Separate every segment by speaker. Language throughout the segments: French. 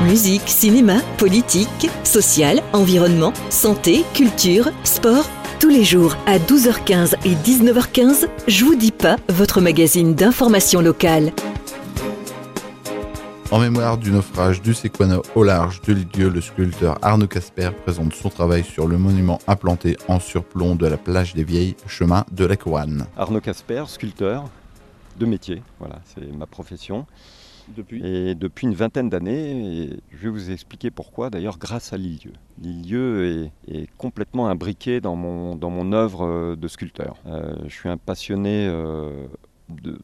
Speaker 1: Musique, cinéma, politique, social, environnement, santé, culture, sport. Tous les jours à 12h15 et 19h15, Je vous dis pas, votre magazine d'information locale.
Speaker 2: En mémoire du naufrage du Sequana au large de l'Île-Dieu, le sculpteur Arnaud Casper présente son travail sur le monument implanté en surplomb de la plage des Vieilles, chemin de l'Ecoane.
Speaker 3: Arnaud Casper, sculpteur de métier, voilà, c'est ma profession. Depuis une vingtaine d'années, et je vais vous expliquer pourquoi, d'ailleurs grâce à l'Île-Dieu. L'Île-Dieu est complètement imbriqué dans mon œuvre de sculpteur. Je suis un passionné de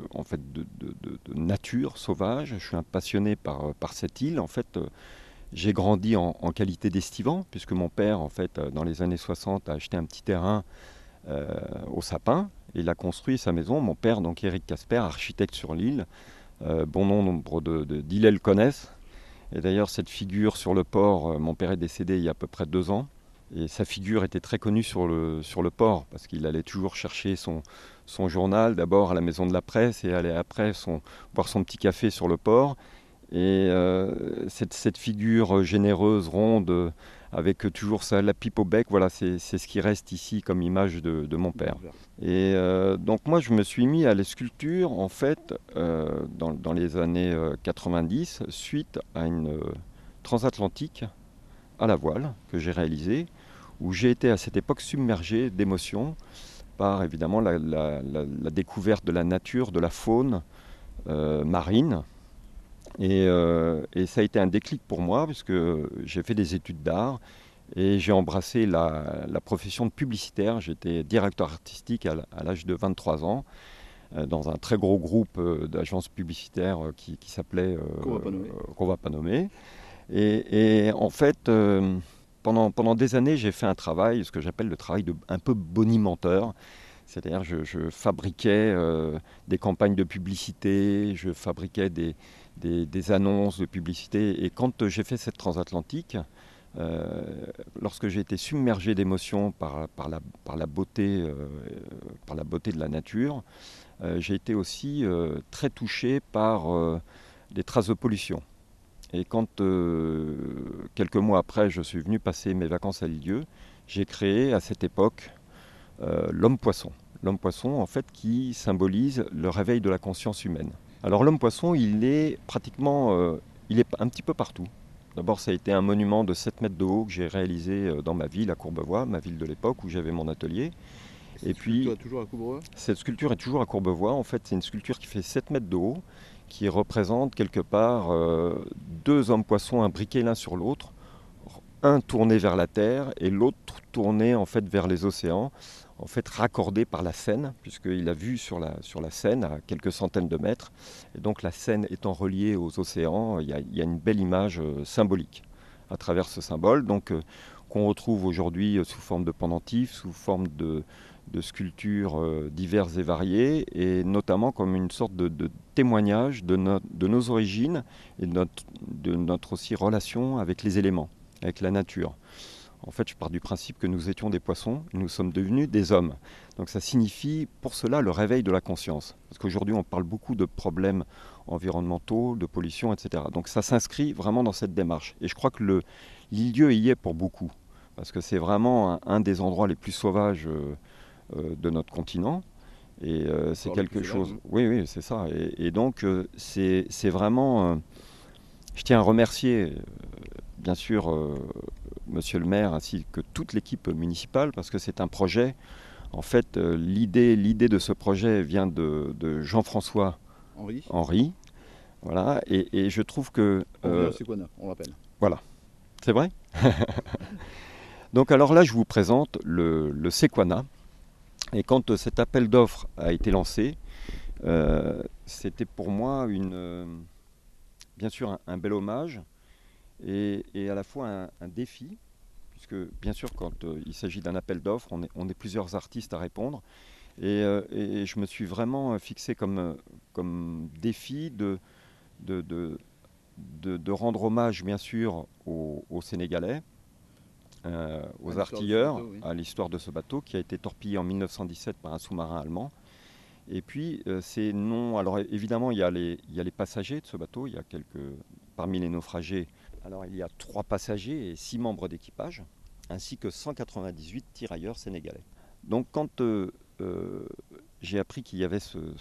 Speaker 3: nature sauvage, je suis un passionné par cette île. En fait, j'ai grandi en qualité d'estivant, puisque mon père, en fait, dans les années 60, a acheté un petit terrain au Sapin, et il a construit sa maison. Mon père, donc Éric Casper, architecte sur l'île, bon nombre d'îlets le connaissent. Et d'ailleurs, cette figure sur le port, mon père est décédé il y a à peu près 2 ans. Et sa figure était très connue sur le port, parce qu'il allait toujours chercher son journal, d'abord à la maison de la presse, et allait après boire son petit café sur le port. Et cette figure généreuse, ronde, avec toujours la pipe au bec, voilà, c'est ce qui reste ici comme image de mon père. Et donc moi, je me suis mis à la sculpture, en fait, dans les années 90, suite à une transatlantique à la voile que j'ai réalisée, où j'ai été à cette époque submergé d'émotions par évidemment la découverte de la nature, de la faune marine. Et ça a été un déclic pour moi, parce que j'ai fait des études d'art et j'ai embrassé la profession de publicitaire. J'étais directeur artistique à l'âge de 23 ans dans un très gros groupe d'agences publicitaires qui s'appelait qu'on va pas nommer. Et en fait, pendant des années, j'ai fait un travail, ce que j'appelle le travail un peu bonimenteur. C'est-à-dire je fabriquais des campagnes de publicité, je fabriquais des annonces de publicité. Et quand j'ai fait cette transatlantique, lorsque j'ai été submergé d'émotions par la beauté de la nature, j'ai été aussi très touché par des traces de pollution. Et quand, quelques mois après, je suis venu passer mes vacances à l'Île-Dieu, j'ai créé à cette époque l'homme-poisson. L'homme-poisson, en fait, qui symbolise le réveil de la conscience humaine. Alors l'homme-poisson, il est pratiquement, il est un petit peu partout. D'abord, ça a été un monument de 7 mètres de haut que j'ai réalisé dans ma ville, à Courbevoie, ma ville de l'époque où j'avais mon atelier.
Speaker 2: Cette sculpture est toujours à Courbevoie ?
Speaker 3: Cette sculpture est toujours à Courbevoie. En fait, c'est une sculpture qui fait 7 mètres de haut, qui représente quelque part 2 hommes-poissons imbriqués l'un sur l'autre, un tourné vers la terre et l'autre tourné en fait vers les océans, en fait raccordé par la Seine, puisqu'il a vu sur la Seine à quelques centaines de mètres. Et donc la Seine étant reliée aux océans, il y a une belle image symbolique à travers ce symbole, donc qu'on retrouve aujourd'hui sous forme de pendentifs, sous forme de sculptures diverses et variées, et notamment comme une sorte de témoignage de nos origines et de notre aussi relation avec les éléments, avec la nature. En fait, je pars du principe que nous étions des poissons, nous sommes devenus des hommes. Donc ça signifie pour cela le réveil de la conscience. Parce qu'aujourd'hui, on parle beaucoup de problèmes environnementaux, de pollution, etc. Donc ça s'inscrit vraiment dans cette démarche. Et je crois que l'Île-Dieu y est pour beaucoup. Parce que c'est vraiment un des endroits les plus sauvages de notre continent. Et c'est quelque chose... Oui, c'est ça. Et donc, c'est vraiment... je tiens à remercier, bien sûr, monsieur le maire ainsi que toute l'équipe municipale, parce que c'est un projet. En fait, l'idée de ce projet vient de Jean-François Henry. Voilà, et je trouve que...
Speaker 2: on l'appelle.
Speaker 3: Voilà, c'est vrai. Donc alors là, je vous présente le Sequana. Et quand cet appel d'offres a été lancé, c'était pour moi bien sûr un bel hommage et à la fois un défi, puisque bien sûr quand il s'agit d'un appel d'offres, on est plusieurs artistes à répondre. Et je me suis vraiment fixé comme défi de rendre hommage bien sûr aux Sénégalais, aux artilleurs, à l'histoire de ce bateau qui a été torpillé en 1917 par un sous-marin allemand. Et puis, alors évidemment, il y a les passagers de ce bateau, il y a parmi les naufragés, alors il y a 3 passagers et 6 membres d'équipage, ainsi que 198 tirailleurs sénégalais. Donc quand j'ai appris qu'il y avait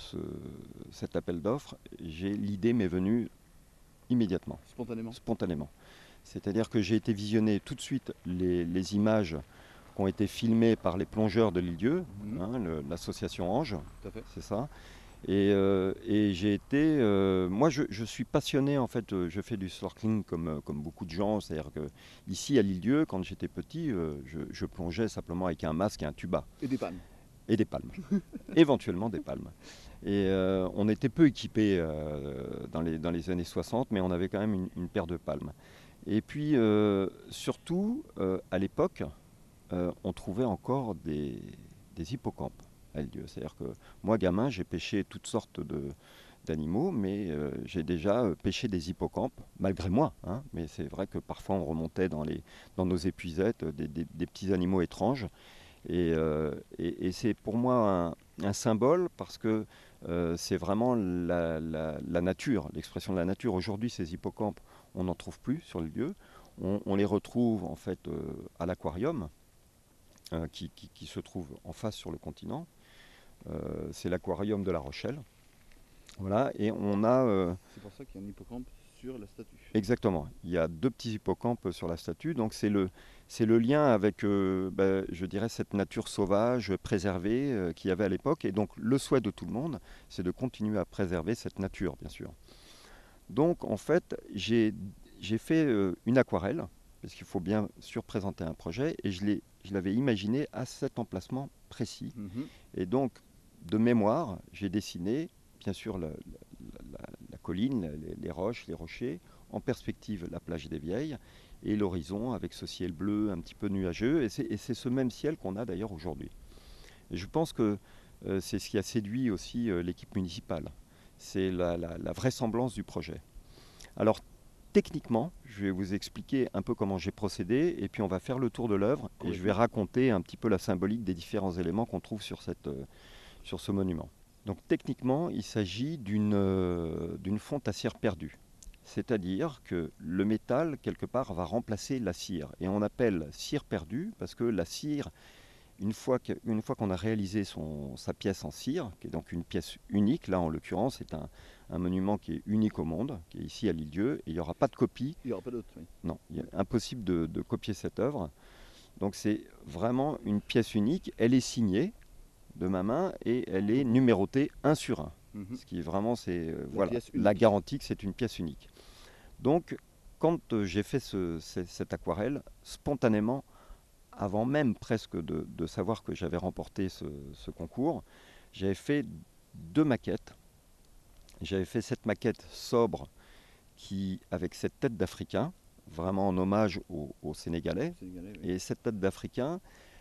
Speaker 3: cet appel d'offres, l'idée m'est venue immédiatement, spontanément. C'est-à-dire que j'ai été visionner tout de suite les images qui ont été filmées par les plongeurs de l'île-Dieu, l'association Ange, c'est ça. Et j'ai été... moi, je suis passionné, en fait, je fais du snorkeling comme beaucoup de gens. C'est-à-dire qu'ici, à l'île-Dieu, quand j'étais petit, je plongeais simplement avec un masque et un tuba.
Speaker 2: Et des palmes.
Speaker 3: Et des palmes. Éventuellement des palmes. Et on était peu équipés dans les années 60, mais on avait quand même une paire de palmes. Et puis, surtout, à l'époque, on trouvait encore des hippocampes. C'est-à-dire que moi, gamin, j'ai pêché toutes sortes d'animaux, mais j'ai déjà pêché des hippocampes, malgré moi. Hein, mais c'est vrai que parfois, on remontait dans nos épuisettes des petits animaux étranges. Et c'est pour moi un symbole parce que c'est vraiment la nature, l'expression de la nature. Aujourd'hui, ces hippocampes, on n'en trouve plus sur le lieu. On les retrouve en fait à l'aquarium qui se trouve en face sur le continent. C'est l'aquarium de La Rochelle. Voilà, et on a...
Speaker 2: C'est pour ça qu'il y a un hippocampe sur la statue.
Speaker 3: Exactement. Il y a 2 petits hippocampes sur la statue. Donc c'est le lien avec, je dirais, cette nature sauvage préservée qu'il y avait à l'époque. Et donc le souhait de tout le monde, c'est de continuer à préserver cette nature, bien sûr. Donc en fait, j'ai fait une aquarelle, parce qu'il faut bien sûr présenter un projet, et je l'avais imaginé à cet emplacement précis. Et donc, de mémoire, j'ai dessiné, bien sûr, la colline, les roches, les rochers, en perspective la plage des Vieilles, et l'horizon avec ce ciel bleu un petit peu nuageux, et c'est ce même ciel qu'on a d'ailleurs aujourd'hui. Et je pense que c'est ce qui a séduit aussi l'équipe municipale, c'est la vraisemblance du projet. Alors, techniquement, je vais vous expliquer un peu comment j'ai procédé, et puis on va faire le tour de l'œuvre, et je vais raconter un petit peu la symbolique des différents éléments qu'on trouve sur ce monument. Donc techniquement, il s'agit d'une fonte à cire perdue. C'est-à-dire que le métal, quelque part, va remplacer la cire. Et on appelle cire perdue parce que la cire, une fois qu'on a réalisé sa pièce en cire, qui est donc une pièce unique, là en l'occurrence c'est un monument qui est unique au monde, qui est ici à l'île-Dieu, et il n'y aura pas de copie.
Speaker 2: Il n'y aura pas d'autre, oui.
Speaker 3: Non, il est impossible de copier cette œuvre. Donc c'est vraiment une pièce unique, elle est signée de ma main et elle est numérotée 1 sur 1. Ce qui est vraiment, c'est la garantie que c'est une pièce unique. Donc, quand j'ai fait cette aquarelle, spontanément, avant même presque de savoir que j'avais remporté ce concours, j'avais fait 2 maquettes. J'avais fait cette maquette sobre avec cette tête d'Africain, vraiment en hommage aux Sénégalais. Oui. Et cette tête d'Africain,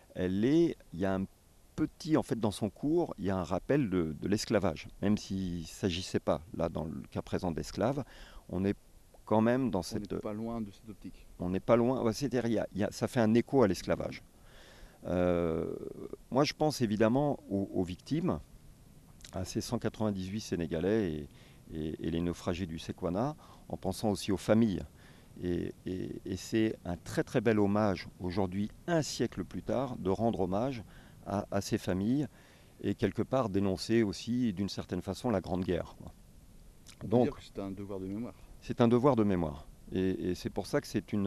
Speaker 3: il y a un petit, en fait, dans son cours, il y a un rappel de l'esclavage. Même s'il ne s'agissait pas, là, dans le cas présent d'esclaves, on est quand même dans cette...
Speaker 2: On n'est pas loin de cette optique.
Speaker 3: On n'est pas loin, c'est-à-dire ça fait un écho à l'esclavage. Moi, je pense évidemment aux victimes, à ces 198 Sénégalais et les naufragés du Sequana, en pensant aussi aux familles. Et c'est un très très bel hommage, aujourd'hui, un siècle plus tard, de rendre hommage à ces familles et quelque part dénoncer aussi d'une certaine façon la Grande Guerre.
Speaker 2: Donc c'est un devoir de mémoire.
Speaker 3: C'est un devoir de mémoire. Et c'est pour ça que c'est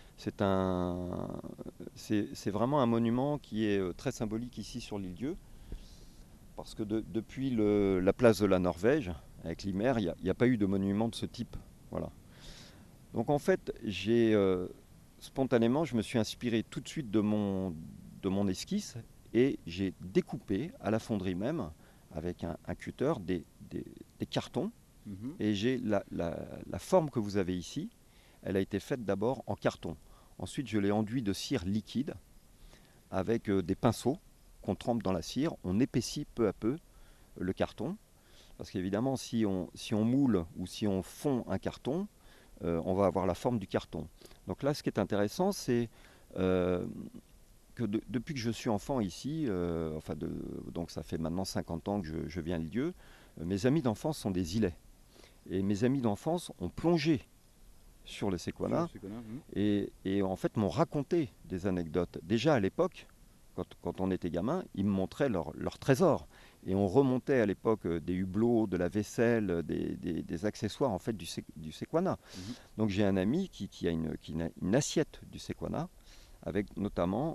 Speaker 3: vraiment un monument qui est très symbolique ici sur l'île-Dieu. Parce que depuis la place de la Norvège, avec l'Imer, il n'y a pas eu de monument de ce type. Voilà. Donc en fait, spontanément, je me suis inspiré tout de suite de mon esquisse et j'ai découpé à la fonderie même, avec un cutter, des cartons. Et j'ai la forme que vous avez ici, elle a été faite d'abord en carton. Ensuite, je l'ai enduit de cire liquide avec des pinceaux qu'on trempe dans la cire. On épaissit peu à peu le carton. Parce qu'évidemment, si on moule ou si on fond un carton, on va avoir la forme du carton. Donc là, ce qui est intéressant, c'est que depuis que je suis enfant ici, donc ça fait maintenant 50 ans que je viens à l'île-Dieu, mes amis d'enfance sont des îlets. Et mes amis d'enfance ont plongé sur le Sequana
Speaker 2: C'est quoi,
Speaker 3: et en fait m'ont raconté des anecdotes. Déjà à l'époque, quand on était gamin, ils me montraient leurs trésors. Et on remontait à l'époque des hublots, de la vaisselle, des accessoires en fait du Sequana. Donc j'ai un ami qui a une assiette du Sequana, avec notamment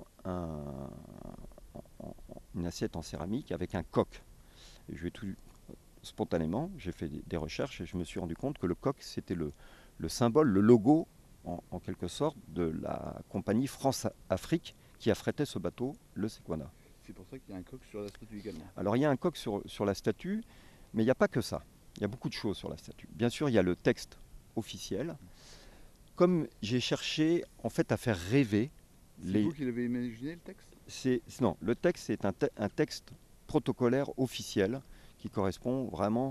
Speaker 3: une assiette en céramique avec un coq. Et je vais tout spontanément, j'ai fait des recherches et je me suis rendu compte que le coq c'était le symbole, le logo en quelque sorte de la compagnie France-Afrique qui affrétait ce bateau, le Sequana.
Speaker 2: C'est pour ça qu'il y a un coq sur la statue également.
Speaker 3: Alors il y a un coq sur la statue, mais il n'y a pas que ça. Il y a beaucoup de choses sur la statue. Bien sûr, il y a le texte officiel. Comme j'ai cherché en fait à faire rêver
Speaker 2: C'est vous qui l'avez imaginé le texte?
Speaker 3: Non, le texte c'est un texte protocolaire officiel qui correspond vraiment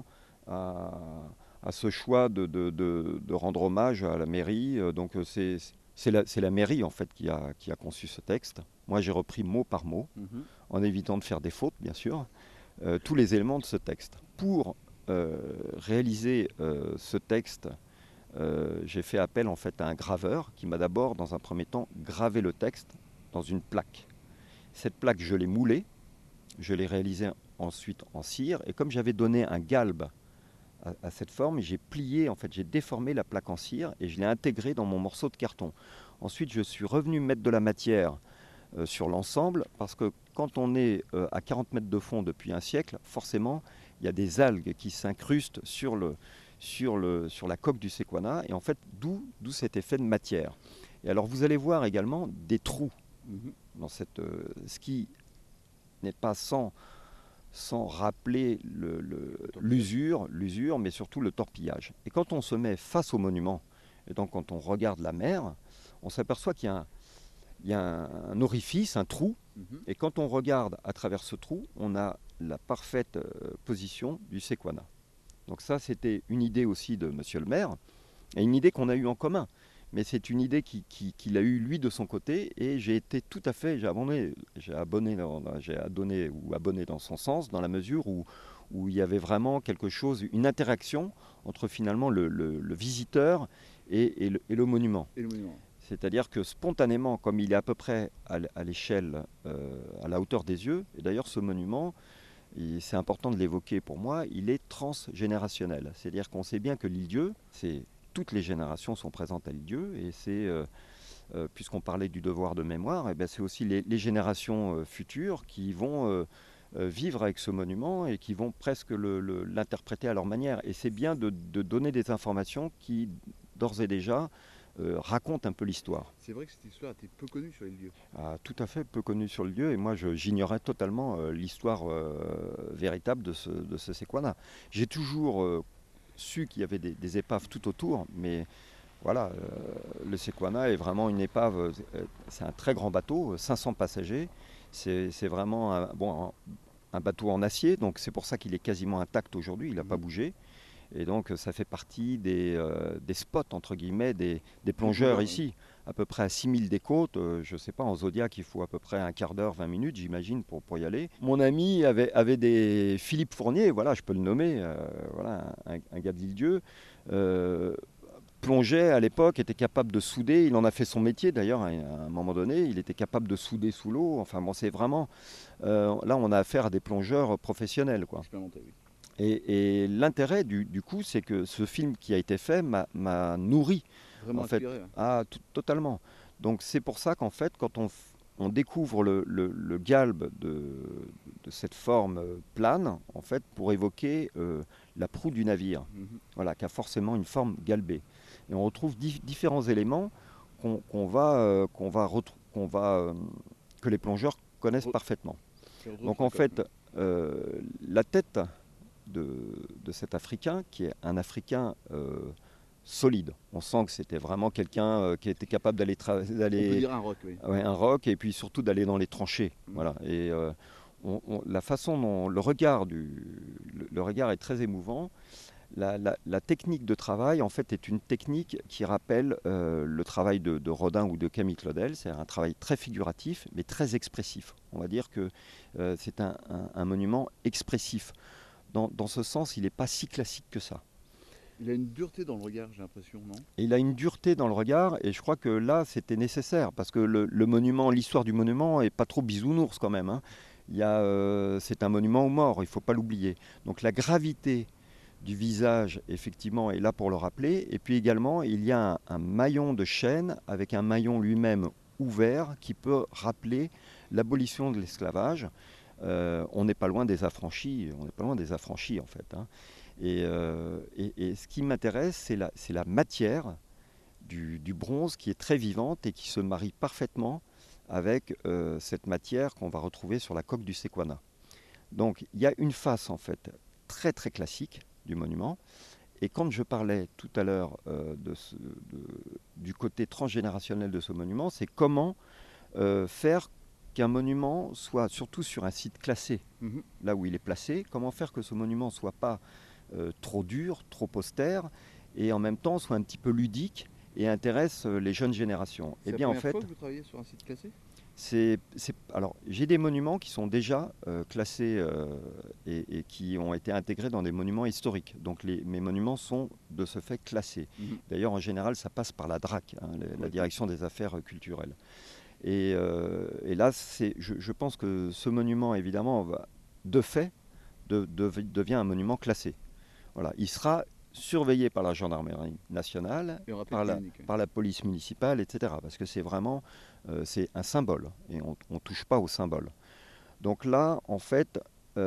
Speaker 3: à ce choix de rendre hommage à la mairie. Donc c'est la mairie en fait qui a conçu ce texte. Moi j'ai repris mot par mot, en évitant de faire des fautes bien sûr, tous les éléments de ce texte. Pour réaliser ce texte, j'ai fait appel en fait à un graveur qui m'a d'abord dans un premier temps gravé le texte dans une plaque. Cette plaque je l'ai moulée, je l'ai réalisée ensuite en cire et comme j'avais donné un galbe à cette forme, j'ai plié, en fait, j'ai déformé la plaque en cire et je l'ai intégrée dans mon morceau de carton. Ensuite, je suis revenu mettre de la matière sur l'ensemble parce que quand on est à 40 mètres de fond depuis un siècle, forcément, il y a des algues qui s'incrustent sur la coque du Sequana et en fait, d'où cet effet de matière. Et alors, vous allez voir également des trous dans cette, ce qui n'est pas sans rappeler l'usure, mais surtout le torpillage. Et quand on se met face au monument, et donc quand on regarde la mer, on s'aperçoit qu'il y a un orifice, un trou, et quand on regarde à travers ce trou, on a la parfaite position du Sequana. Donc ça, c'était une idée aussi de monsieur le maire, et une idée qu'on a eue en commun. Mais c'est une idée qu'il a eue lui de son côté et j'ai été tout à fait, j'ai abonné dans son sens dans la mesure où il y avait vraiment quelque chose, une interaction entre finalement le visiteur et le monument.
Speaker 2: Et le monument.
Speaker 3: C'est-à-dire que spontanément, comme il est à peu près à l'échelle, à la hauteur des yeux, et d'ailleurs ce monument, c'est important de l'évoquer pour moi, il est transgénérationnel. C'est-à-dire qu'on sait bien que l'île-dieu, toutes les générations sont présentes à l'île-dieu et c'est, puisqu'on parlait du devoir de mémoire, et bien c'est aussi les générations futures qui vont vivre avec ce monument et qui vont presque l'interpréter à leur manière. Et c'est bien de donner des informations qui, d'ores et déjà, racontent un peu l'histoire.
Speaker 2: C'est vrai que cette histoire était peu connue sur l'île-dieu.
Speaker 3: Ah, tout à fait peu connue sur le lieu et moi j'ignorais totalement l'histoire véritable de ce Sequana. J'ai toujours su qu'il y avait des épaves tout autour, mais voilà, le Sequana est vraiment une épave, c'est un très grand bateau, 500 passagers, c'est vraiment un bateau en acier, donc c'est pour ça qu'il est quasiment intact aujourd'hui, il n'a pas bougé, et donc ça fait partie des spots, entre guillemets, des plongeurs ici, à peu près à 6000 des côtes, je ne sais pas, en Zodiac il faut à peu près un quart d'heure, 20 minutes j'imagine pour y aller. Mon ami avait des Philippe Fournier, voilà, je peux le nommer, voilà, un gars de l'île-dieu, plongeait à l'époque, était capable de souder, il en a fait son métier d'ailleurs à un moment donné, il était capable de souder sous l'eau, enfin bon c'est vraiment, là on a affaire à des plongeurs professionnels quoi.
Speaker 2: Expérimenté, oui.
Speaker 3: Et l'intérêt du coup c'est que ce film qui a été fait m'a nourri.
Speaker 2: Vraiment
Speaker 3: En fait,
Speaker 2: inspiré.
Speaker 3: totalement. Donc c'est pour ça qu'en fait, quand on découvre le galbe de cette forme plane, en fait, pour évoquer la proue du navire, voilà, qui a forcément une forme galbée. Et on retrouve différents éléments que les plongeurs connaissent parfaitement. Donc en fait, la tête de cet Africain, qui est un Africain solide. On sent que c'était vraiment quelqu'un qui était capable d'aller...
Speaker 2: On peut dire un roc, oui.
Speaker 3: Ouais, un roc, et puis surtout d'aller dans les tranchées. Voilà. Et la façon dont le regard est très émouvant. La technique de travail, en fait, est une technique qui rappelle le travail de Rodin ou de Camille Claudel. C'est un travail très figuratif, mais très expressif. On va dire que c'est un monument expressif. Dans ce sens, il n'est pas si classique que ça.
Speaker 2: Il a une dureté dans le regard, j'ai l'impression, non?
Speaker 3: Et il a une dureté dans le regard, et je crois que là, c'était nécessaire, parce que le monument, l'histoire du monument est pas trop bisounours quand même, hein. C'est un monument aux morts, il ne faut pas l'oublier. Donc la gravité du visage, effectivement, est là pour le rappeler. Et puis également, il y a un maillon de chaîne avec un maillon lui-même ouvert qui peut rappeler l'abolition de l'esclavage. On n'est pas loin des affranchis, en fait, hein. Et ce qui m'intéresse, c'est la matière du bronze qui est très vivante et qui se marie parfaitement avec cette matière qu'on va retrouver sur la coque du Sequana. Donc il y a une face en fait très très classique du monument. Et quand je parlais tout à l'heure du côté transgénérationnel de ce monument, c'est comment faire qu'un monument soit, surtout sur un site classé, là où il est placé, comment faire que ce monument ne soit pas trop dur, trop austère, et en même temps soit un petit peu ludique et intéresse les jeunes générations.
Speaker 2: C'est la première fois que vous travaillez sur un site classé ?
Speaker 3: Alors, j'ai des monuments qui sont déjà classés et qui ont été intégrés dans des monuments historiques. Donc mes monuments sont de ce fait classés. D'ailleurs, en général, ça passe par la DRAC, hein, la Direction des Affaires Culturelles. Et là, je pense que ce monument, évidemment, de fait, devient un monument classé. Voilà, il sera surveillé par la gendarmerie nationale, par la police municipale, etc. Parce que c'est vraiment c'est un symbole et on ne touche pas au symbole. Donc là, en fait,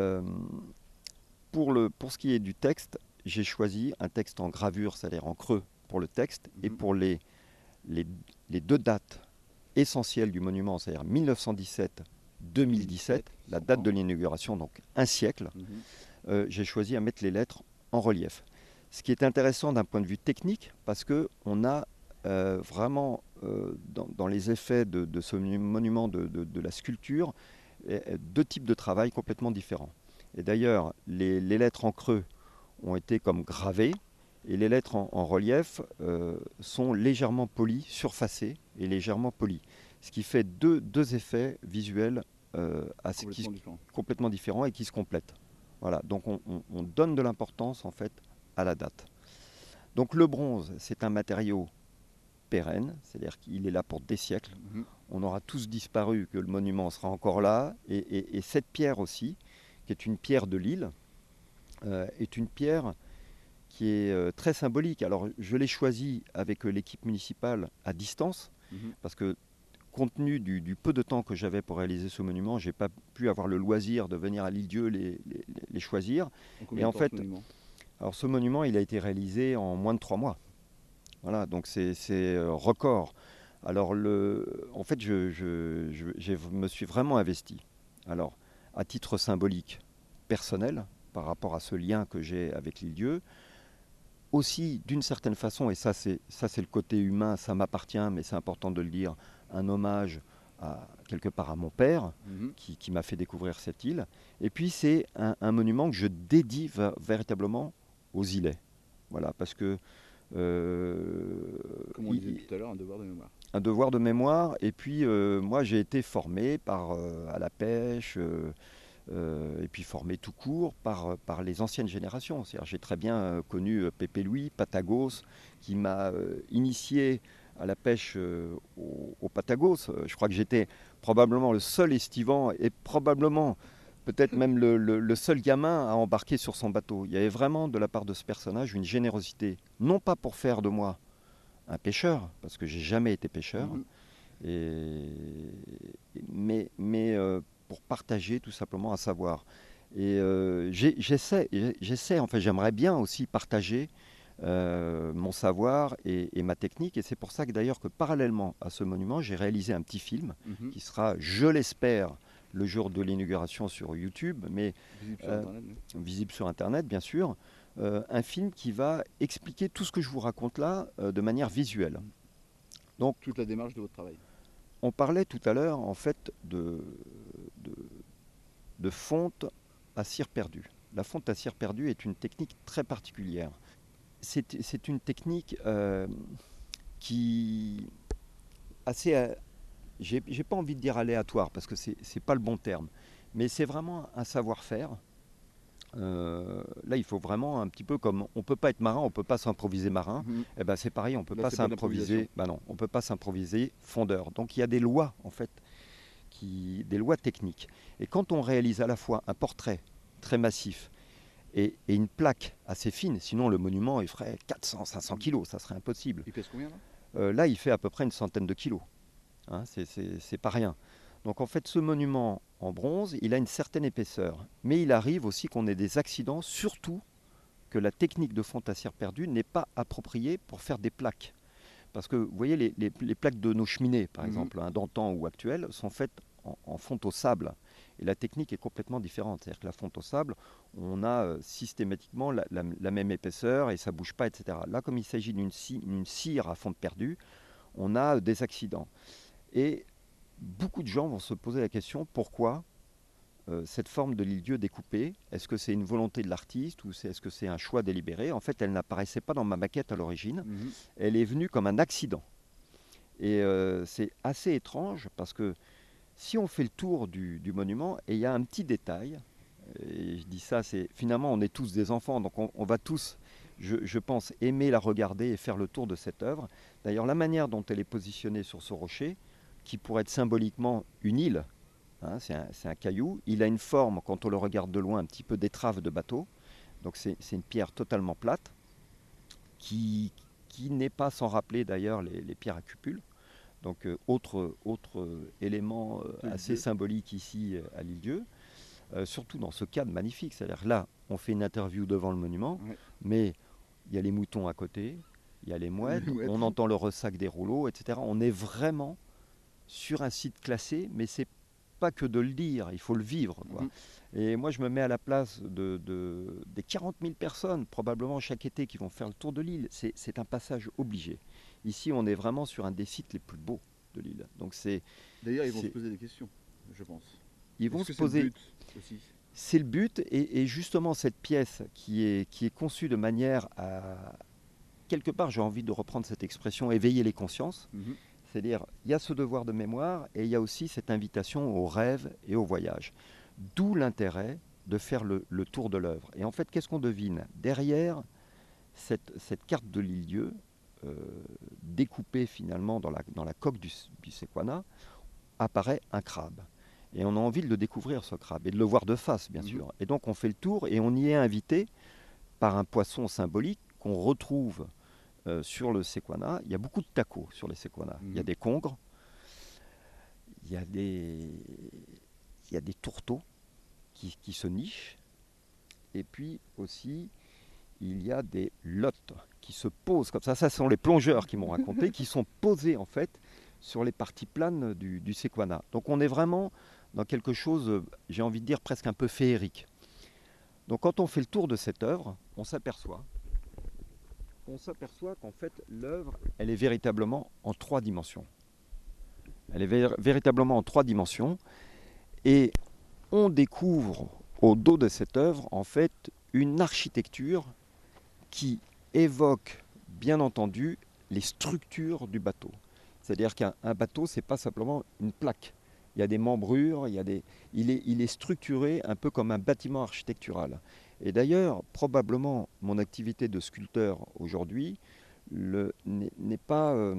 Speaker 3: pour ce qui est du texte, j'ai choisi un texte en gravure, c'est-à-dire en creux pour le texte, et pour les deux dates essentielles du monument, c'est-à-dire 1917-2017, la date de l'inauguration, donc un siècle, j'ai choisi à mettre les lettres en relief. Ce qui est intéressant d'un point de vue technique, parce qu'on a vraiment dans les effets de ce monument, de la sculpture, deux types de travail complètement différents. Et d'ailleurs, les lettres en creux ont été comme gravées, et les lettres en relief sont légèrement polies, surfacées et légèrement polies. Ce qui fait deux effets visuels complètement différents et qui se complètent. Voilà, donc on donne de l'importance en fait à la date. Donc le bronze, c'est un matériau pérenne, c'est-à-dire qu'il est là pour des siècles. On aura tous disparu, que le monument sera encore là. Et cette pierre aussi, qui est une pierre de l'île, est une pierre qui est très symbolique. Alors je l'ai choisie avec l'équipe municipale à distance, parce que compte tenu du peu de temps que j'avais pour réaliser ce monument, je n'ai pas pu avoir le loisir de venir à l'Île-Dieu les choisir.
Speaker 2: Et en fait,
Speaker 3: ce monument, il a été réalisé en moins de 3 mois. Voilà, donc c'est record. Alors, en fait, je me suis vraiment investi. Alors, à titre symbolique, personnel, par rapport à ce lien que j'ai avec l'Île-Dieu, aussi, d'une certaine façon, et ça c'est le côté humain, ça m'appartient, mais c'est important de le dire, un hommage quelque part à mon père, qui m'a fait découvrir cette île. Et puis c'est un monument que je dédie véritablement aux îlets. Voilà, parce que...
Speaker 2: comme on disait tout à l'heure, un devoir de mémoire.
Speaker 3: Un devoir de mémoire, et puis moi j'ai été formé à la pêche, et puis formé tout court par les anciennes générations. C'est-à-dire, j'ai très bien connu Pépé Louis, Patagos, qui m'a initié à la pêche au Patagos. Je crois que j'étais probablement le seul estivant et probablement peut-être même le seul gamin à embarquer sur son bateau. Il y avait vraiment de la part de ce personnage une générosité, non pas pour faire de moi un pêcheur, parce que j'ai jamais été pêcheur, mais pour partager tout simplement un savoir. Et j'essaie, enfin j'aimerais bien aussi partager mon savoir et ma technique, et c'est pour ça que d'ailleurs que parallèlement à ce monument, j'ai réalisé un petit film qui sera, je l'espère, le jour de l'inauguration sur YouTube, mais visible sur Internet, bien sûr, un film qui va expliquer tout ce que je vous raconte là de manière visuelle. Donc,
Speaker 2: toute la démarche de votre travail.
Speaker 3: On parlait tout à l'heure en fait de fonte à cire perdue. La fonte à cire perdue est une technique très particulière. C'est une technique qui assez, j'ai pas envie de dire aléatoire parce que c'est pas le bon terme, mais c'est vraiment un savoir-faire Là, il faut vraiment un petit peu comme on peut pas être marin, on peut pas s'improviser marin. Et ben c'est pareil, on peut
Speaker 4: Là,
Speaker 3: pas
Speaker 4: c'est pas de
Speaker 3: s'improviser. Ben non, on peut pas s'improviser fondeur. Donc il y a des lois en fait, des lois techniques. Et quand on réalise à la fois un portrait très massif et une plaque assez fine, sinon le monument il ferait 400-500 kilos, ça serait impossible.
Speaker 4: Il pèse combien là?
Speaker 3: Là, il fait à peu près une centaine de kilos. Hein, c'est pas rien. Donc en fait, ce monument en bronze, il a une certaine épaisseur. Mais il arrive aussi qu'on ait des accidents, surtout que la technique de fonte à cire perdue n'est pas appropriée pour faire des plaques. Parce que vous voyez, les plaques de nos cheminées, par exemple, hein, d'antan ou actuelles, sont faites en fonte au sable. Et la technique est complètement différente. C'est-à-dire que la fonte au sable, on a systématiquement la même épaisseur et ça ne bouge pas, etc. Là, comme il s'agit d'une cire à fonte perdue, on a des accidents. Et beaucoup de gens vont se poser la question, pourquoi cette forme de l'île-dieu découpée? Est-ce que c'est une volonté de l'artiste ou est-ce que c'est un choix délibéré? En fait, elle n'apparaissait pas dans ma maquette à l'origine. Elle est venue comme un accident. Et c'est assez étrange parce que si on fait le tour du monument, et il y a un petit détail, et je dis ça, c'est finalement on est tous des enfants, donc on va tous, je pense, aimer la regarder et faire le tour de cette œuvre. D'ailleurs, la manière dont elle est positionnée sur ce rocher, qui pourrait être symboliquement une île, hein, c'est un caillou, il a une forme, quand on le regarde de loin, un petit peu d'étrave de bateau, donc c'est une pierre totalement plate, qui n'est pas sans rappeler d'ailleurs les pierres à cupules. Donc autre élément assez symbolique ici à l'île-dieu, surtout dans ce cadre magnifique. C'est-à-dire là, on fait une interview devant le monument, mais il y a les moutons à côté, il y a les mouettes, on entend le ressac des rouleaux, etc. On est vraiment sur un site classé, mais c'est pas que de le dire, il faut le vivre, quoi. Et moi, je me mets à la place des 40 000 personnes, probablement chaque été, qui vont faire le tour de l'île. C'est un passage obligé. Ici, on est vraiment sur un des sites les plus beaux de l'île. Donc
Speaker 4: D'ailleurs, ils vont se poser des questions, je pense.
Speaker 3: Ils vont se poser. C'est le but, et justement cette pièce qui est conçue de manière à, quelque part, j'ai envie de reprendre cette expression, éveiller les consciences. C'est-à-dire, il y a ce devoir de mémoire et il y a aussi cette invitation au rêve et au voyage. D'où l'intérêt de faire le tour de l'œuvre. Et en fait, qu'est-ce qu'on devine? Derrière cette carte de l'île-dieu, découpée finalement dans la coque du Sequana, apparaît un crabe. Et on a envie de le découvrir, ce crabe, et de le voir de face, bien sûr. Et donc on fait le tour et on y est invité par un poisson symbolique qu'on retrouve sur le Sequana. Il y a beaucoup de tacos sur les Sequana. Il y a des congres, il y a des tourteaux qui se nichent, et puis aussi il y a des lottes qui se posent comme ça. Ça, ce sont les plongeurs qui m'ont raconté, qui sont posés en fait sur les parties planes du Sequana. Donc on est vraiment dans quelque chose, j'ai envie de dire, presque un peu féerique. Donc quand on fait le tour de cette œuvre, on s'aperçoit qu'en fait l'œuvre, elle est véritablement en 3 dimensions. Elle est véritablement en 3 dimensions, et on découvre au dos de cette œuvre en fait une architecture qui évoque bien entendu les structures du bateau. C'est-à-dire qu'un bateau, c'est pas simplement une plaque. Il y a des membrures, il est structuré un peu comme un bâtiment architectural. Et d'ailleurs, probablement, mon activité de sculpteur aujourd'hui n'est pas...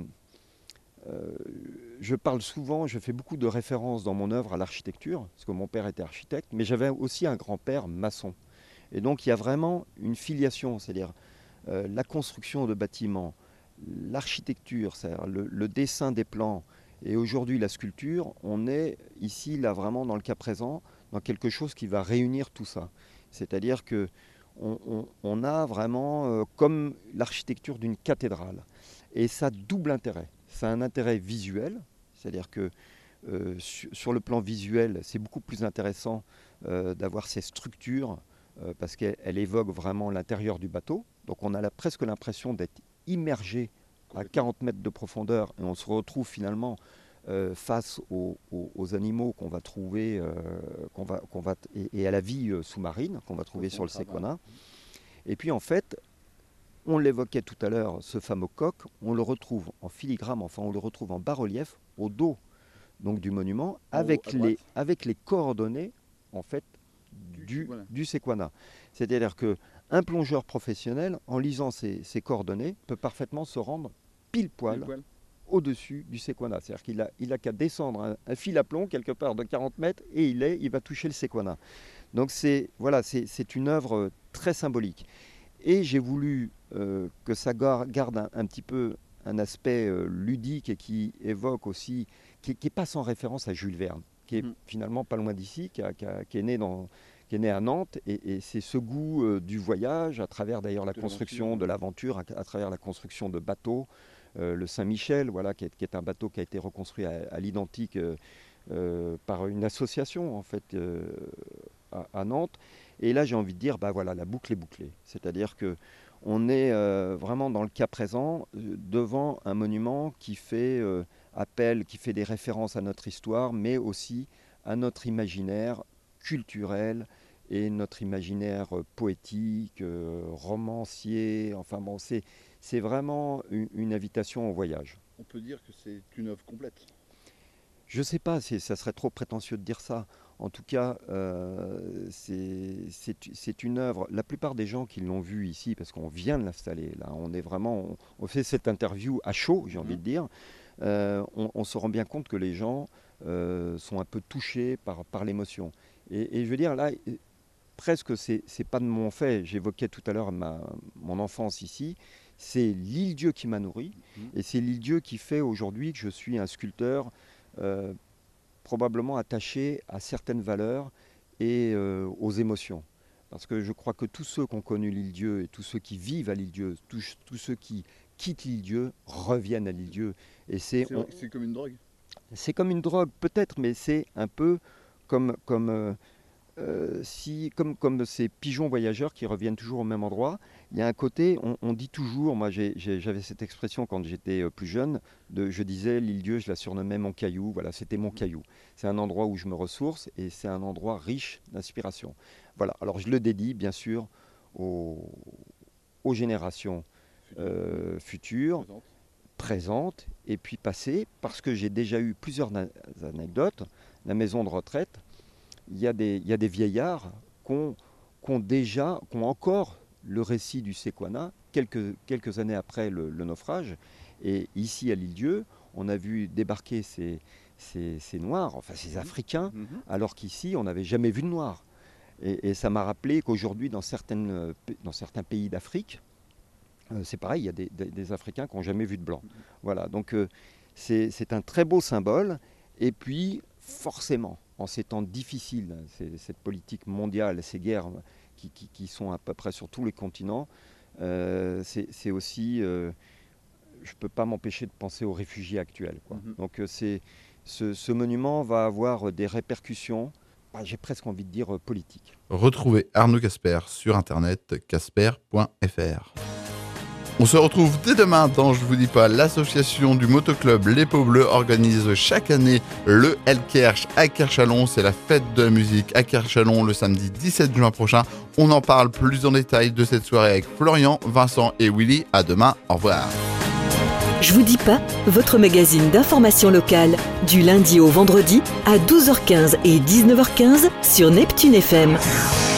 Speaker 3: je parle souvent, je fais beaucoup de références dans mon œuvre à l'architecture, parce que mon père était architecte, mais j'avais aussi un grand-père maçon. Et donc il y a vraiment une filiation, c'est-à-dire la construction de bâtiments, l'architecture, c'est-à-dire le dessin des plans, et aujourd'hui la sculpture, on est ici, là vraiment dans le cas présent, dans quelque chose qui va réunir tout ça. C'est-à-dire que on a vraiment comme l'architecture d'une cathédrale. Et ça a double intérêt. Ça a un intérêt visuel, c'est-à-dire que sur le plan visuel, c'est beaucoup plus intéressant d'avoir ces structures parce qu'elle évoque vraiment l'intérieur du bateau. Donc on a presque l'impression d'être immergé à 40 mètres de profondeur et on se retrouve finalement face aux animaux qu'on va trouver et à la vie sous-marine qu'on va trouver sur le Sequana. Et puis en fait, on l'évoquait tout à l'heure, ce fameux coq, on le retrouve en filigrane, enfin on le retrouve en bas-relief au dos donc, du monument avec les coordonnées en fait du Sequana. C'est-à-dire qu'un plongeur professionnel, en lisant ses coordonnées, peut parfaitement se rendre pile poil au-dessus du Sequana. C'est-à-dire qu'il a qu'à descendre un fil à plomb quelque part de 40 mètres et il va toucher le Sequana. Donc c'est une œuvre très symbolique. Et j'ai voulu que ça garde un petit peu un aspect ludique et qui évoque aussi, qui n'est pas sans référence à Jules Verne, qui est finalement pas loin d'ici, qui est né à Nantes, et c'est ce goût du voyage, à travers d'ailleurs la construction de l'aventure, à travers la construction de bateaux, le Saint-Michel, voilà, qui est un bateau qui a été reconstruit à l'identique par une association en fait à Nantes. Et là j'ai envie de dire, voilà, la boucle est bouclée, c'est-à-dire que on est vraiment dans le cas présent devant un monument qui fait appel, qui fait des références à notre histoire, mais aussi à notre imaginaire culturel et notre imaginaire poétique, romancier. Enfin bon, c'est vraiment une invitation au voyage.
Speaker 4: On peut dire que c'est une œuvre complète.
Speaker 3: Je ne sais pas, ça serait trop prétentieux de dire ça. En tout cas, c'est une œuvre. La plupart des gens qui l'ont vue ici, parce qu'on vient de l'installer, là, on fait cette interview à chaud, j'ai envie de dire. On se rend bien compte que les gens sont un peu touchés par l'émotion. Et je veux dire, là, presque, c'est pas de mon fait. J'évoquais tout à l'heure mon enfance ici. C'est l'île-dieu qui m'a nourri. Et c'est l'île-dieu qui fait aujourd'hui que je suis un sculpteur probablement attaché à certaines valeurs et aux émotions. Parce que je crois que tous ceux qui ont connu l'île-dieu et tous ceux qui vivent à l'île-dieu, tous ceux qui quittent l'île-dieu reviennent à l'île-dieu. Et c'est
Speaker 4: comme une drogue.
Speaker 3: C'est comme une drogue peut-être, mais c'est un peu comme ces pigeons voyageurs qui reviennent toujours au même endroit. Il y a un côté, on dit toujours, moi j'avais cette expression quand j'étais plus jeune, je disais l'île-dieu, je la surnommais mon caillou, voilà, c'était mon caillou. C'est un endroit où je me ressource et c'est un endroit riche d'inspiration. Voilà, alors je le dédie bien sûr aux générations futures, présentes et puis passées, parce que j'ai déjà eu plusieurs anecdotes. La maison de retraite, il y a des vieillards qui ont encore le récit du Sequana quelques années après le naufrage. Et ici à l'île-dieu, on a vu débarquer ces Noirs, enfin ces Africains, alors qu'ici on n'avait jamais vu de Noirs. Et ça m'a rappelé qu'aujourd'hui dans certains pays d'Afrique, c'est pareil, il y a des Africains qui n'ont jamais vu de Blancs. Voilà, donc c'est un très beau symbole. Et puis forcément, en ces temps difficiles, cette politique mondiale, ces guerres qui sont à peu près sur tous les continents, c'est aussi, je ne peux pas m'empêcher de penser aux réfugiés actuels, quoi. Donc ce monument va avoir des répercussions, j'ai presque envie de dire politiques.
Speaker 2: Retrouvez Arnaud Casper sur internet, casper.fr. On se retrouve dès demain dans Je vous dis pas, l'association du motoclub Les Peaux Bleues organise chaque année le Hellkerch à Kerchalon. C'est la fête de la musique à Kerchalon le samedi 17 juin prochain. On en parle plus en détail de cette soirée avec Florian, Vincent et Willy. À demain, au revoir.
Speaker 1: Je vous dis pas, votre magazine d'information locale, du lundi au vendredi à 12h15 et 19h15 sur Neptune FM.